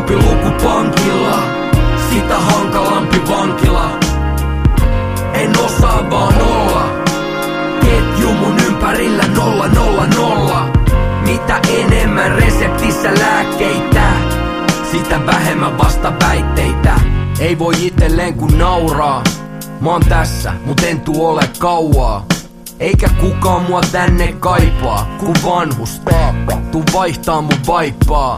Isompi luku pankilla, sitä hankalampi vankila. En osaa vaan olla, ketju mun ympärillä 000. Mitä enemmän reseptissä lääkkeitä, sitä vähemmän vasta väitteitä. Ei voi itelleen kun nauraa, mä oon tässä, mut en tuu ole kauaa. Eikä kukaan mua tänne kaipaa, kun vanhus taakka, tuu vaihtaa mun vaippaa.